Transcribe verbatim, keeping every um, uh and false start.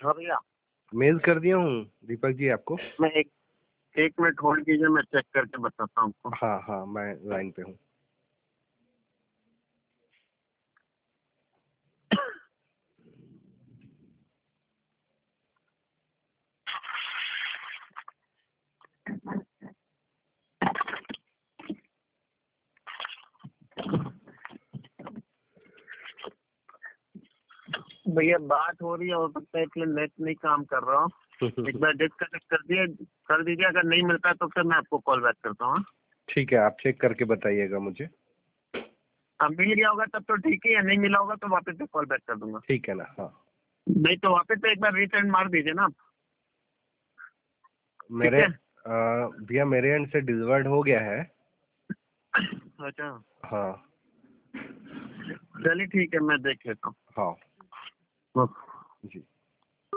हाँ भैया, मेल कर दिया हूँ दीपक जी आपको। मैं एक एक मिनट होल्ड कीजिए, मैं चेक करके बताता हूँ आपको। हाँ हाँ, मैं लाइन पे हूँ। भैया बात हो रही है, हो सकता है इसलिए नेट नहीं काम कर रहा हूँ। एक बार डिस्कनेक्ट कर दिए कर दीजिए, अगर नहीं मिलता है तो फिर मैं आपको कॉल बैक करता हूँ। ठीक है, आप चेक करके बताइएगा मुझे। अब मिल गया होगा तब तो ठीक है, या नहीं मिला होगा तो वापस से कॉल बैक कर दूंगा। ठीक है ना? हाँ, नहीं तो वापस से एक बार रीसेंड मार दीजिए ना आप। मेरे ठीक है। अ, भैया मेरे एंड से डिलीवर्ड हो गया है। अच्छा, हाँ चलिए ठीक है, मैं देख लेता हूँ। हाँ। ओके।